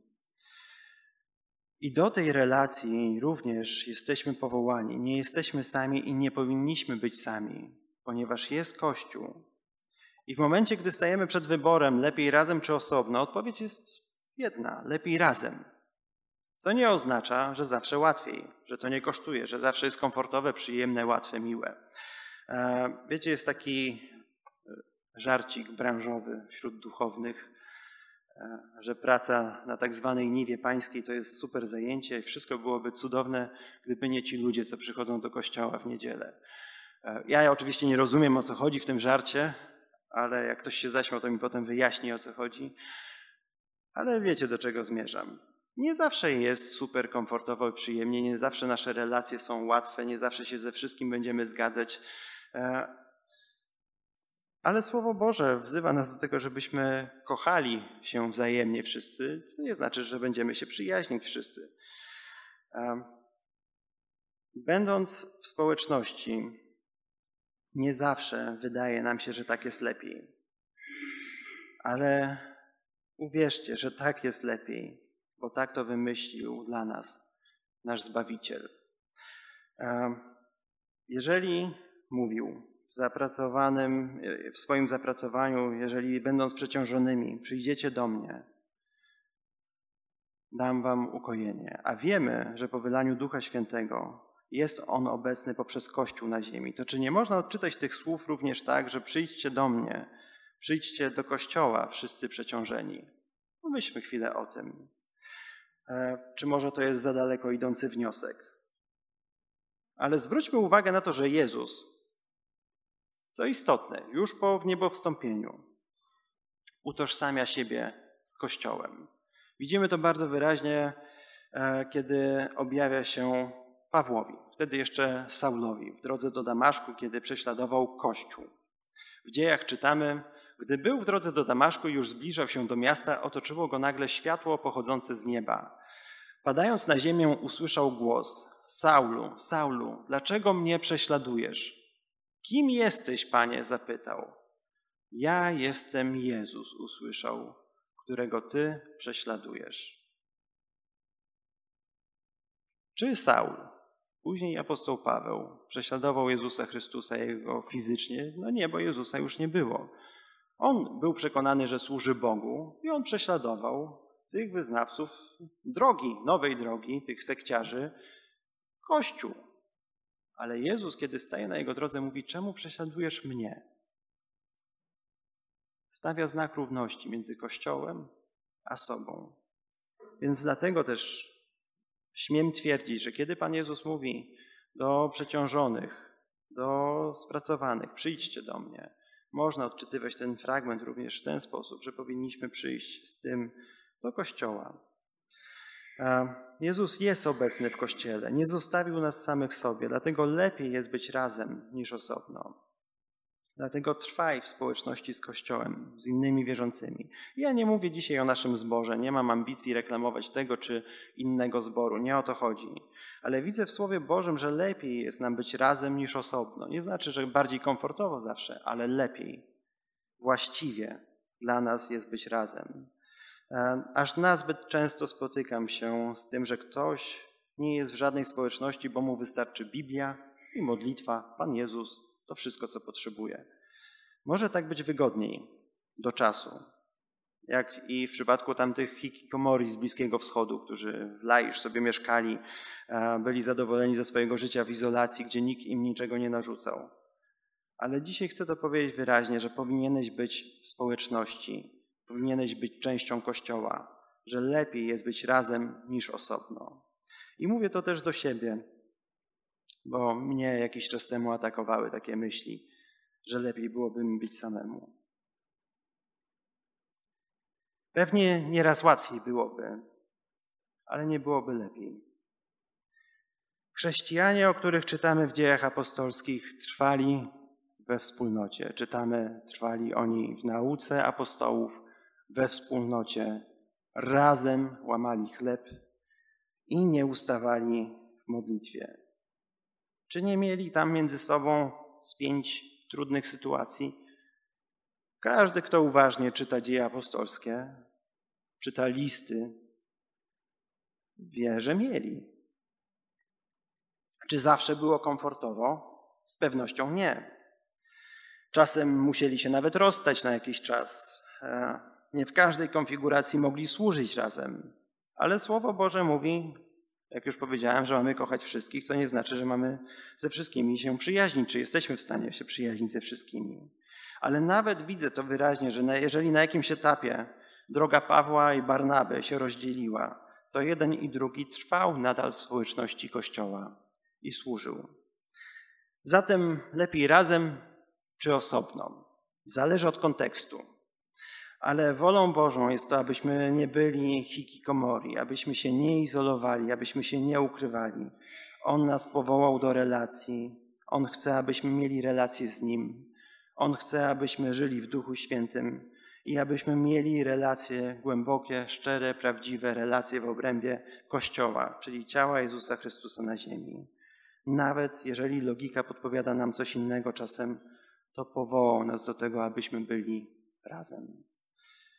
I do tej relacji również jesteśmy powołani. Nie jesteśmy sami i nie powinniśmy być sami, ponieważ jest Kościół. I w momencie, gdy stajemy przed wyborem lepiej razem czy osobno, odpowiedź jest jedna, lepiej razem. Co nie oznacza, że zawsze łatwiej, że to nie kosztuje, że zawsze jest komfortowe, przyjemne, łatwe, miłe. Wiecie, jest taki żarcik branżowy wśród duchownych, że praca na tak zwanej niwie pańskiej to jest super zajęcie i wszystko byłoby cudowne, gdyby nie ci ludzie, co przychodzą do kościoła w niedzielę. Ja oczywiście nie rozumiem, o co chodzi w tym żarcie, ale jak ktoś się zaśmiał, to mi potem wyjaśni, o co chodzi. Ale wiecie, do czego zmierzam. Nie zawsze jest super komfortowo i przyjemnie, nie zawsze nasze relacje są łatwe, nie zawsze się ze wszystkim będziemy zgadzać. Ale Słowo Boże wzywa nas do tego, żebyśmy kochali się wzajemnie wszyscy, co nie znaczy, że będziemy się przyjaźnić wszyscy. Będąc w społeczności, nie zawsze wydaje nam się, że tak jest lepiej. Ale uwierzcie, że tak jest lepiej, bo tak to wymyślił dla nas nasz Zbawiciel. Jeżeli mówił w zapracowanym, w swoim zapracowaniu, jeżeli będąc przeciążonymi, przyjdziecie do mnie, dam wam ukojenie. A wiemy, że po wylaniu Ducha Świętego jest On obecny poprzez Kościół na ziemi. To czy nie można odczytać tych słów również tak, że przyjdźcie do mnie, przyjdźcie do Kościoła, wszyscy przeciążeni? Pomyślmy chwilę o tym. Czy może to jest za daleko idący wniosek? Ale zwróćmy uwagę na to, że Jezus, co istotne, już po wniebowstąpieniu utożsamia siebie z Kościołem. Widzimy to bardzo wyraźnie, kiedy objawia się Pawłowi, wtedy jeszcze Saulowi, w drodze do Damaszku, kiedy prześladował Kościół. W Dziejach czytamy, gdy był w drodze do Damaszku i już zbliżał się do miasta, otoczyło go nagle światło pochodzące z nieba. Padając na ziemię, usłyszał głos: Saulu, Saulu, dlaczego mnie prześladujesz? Kim jesteś, Panie? Zapytał. Ja jestem Jezus, usłyszał, którego Ty prześladujesz. Czy Saul Później apostoł Paweł prześladował Jezusa Chrystusa jego fizycznie. No nie, bo Jezusa już nie było. On był przekonany, że służy Bogu i on prześladował tych wyznawców drogi, nowej drogi, tych sekciarzy, Kościół. Ale Jezus, kiedy staje na jego drodze, mówi: czemu prześladujesz mnie? Stawia znak równości między Kościołem a sobą. Więc dlatego też śmiem twierdzić, że kiedy Pan Jezus mówi do przeciążonych, do spracowanych: przyjdźcie do mnie, można odczytywać ten fragment również w ten sposób, że powinniśmy przyjść z tym do Kościoła. Jezus jest obecny w Kościele, nie zostawił nas samych sobie, dlatego lepiej jest być razem niż osobno. Dlatego trwaj w społeczności z Kościołem, z innymi wierzącymi. Ja nie mówię dzisiaj o naszym zborze, nie mam ambicji reklamować tego czy innego zboru, nie o to chodzi. Ale widzę w Słowie Bożym, że lepiej jest nam być razem niż osobno. Nie znaczy, że bardziej komfortowo zawsze, ale lepiej. Właściwie dla nas jest być razem. Aż nazbyt często spotykam się z tym, że ktoś nie jest w żadnej społeczności, bo mu wystarczy Biblia i modlitwa, Pan Jezus, to wszystko, co potrzebuje. Może tak być wygodniej do czasu, jak i w przypadku tamtych hikikomori z Bliskiego Wschodu, którzy w Laisz sobie mieszkali, byli zadowoleni ze swojego życia w izolacji, gdzie nikt im niczego nie narzucał. Ale dzisiaj chcę to powiedzieć wyraźnie, że powinieneś być w społeczności, powinieneś być częścią Kościoła, że lepiej jest być razem niż osobno. I mówię to też do siebie, bo mnie jakiś czas temu atakowały takie myśli, że lepiej byłoby mi być samemu. Pewnie nieraz łatwiej byłoby, ale nie byłoby lepiej. Chrześcijanie, o których czytamy w Dziejach Apostolskich, trwali we wspólnocie. Czytamy, trwali oni w nauce apostołów, we wspólnocie, razem łamali chleb i nie ustawali w modlitwie. Czy nie mieli tam między sobą z pięć trudnych sytuacji? Każdy, kto uważnie czyta Dzieje Apostolskie, czyta listy, wie, że mieli. Czy zawsze było komfortowo? Z pewnością nie. Czasem musieli się nawet rozstać na jakiś czas. Nie w każdej konfiguracji mogli służyć razem. Ale Słowo Boże mówi, jak już powiedziałem, że mamy kochać wszystkich, co nie znaczy, że mamy ze wszystkimi się przyjaźnić, czy jesteśmy w stanie się przyjaźnić ze wszystkimi. Ale nawet widzę to wyraźnie, że jeżeli na jakimś etapie droga Pawła i Barnaby się rozdzieliła, to jeden i drugi trwał nadal w społeczności Kościoła i służył. Zatem lepiej razem czy osobno. Zależy od kontekstu. Ale wolą Bożą jest to, abyśmy nie byli hikikomori, abyśmy się nie izolowali, abyśmy się nie ukrywali. On nas powołał do relacji. On chce, abyśmy mieli relacje z Nim. On chce, abyśmy żyli w Duchu Świętym i abyśmy mieli relacje głębokie, szczere, prawdziwe relacje w obrębie Kościoła, czyli ciała Jezusa Chrystusa na ziemi. Nawet jeżeli logika podpowiada nam coś innego czasem, to powołał nas do tego, abyśmy byli razem.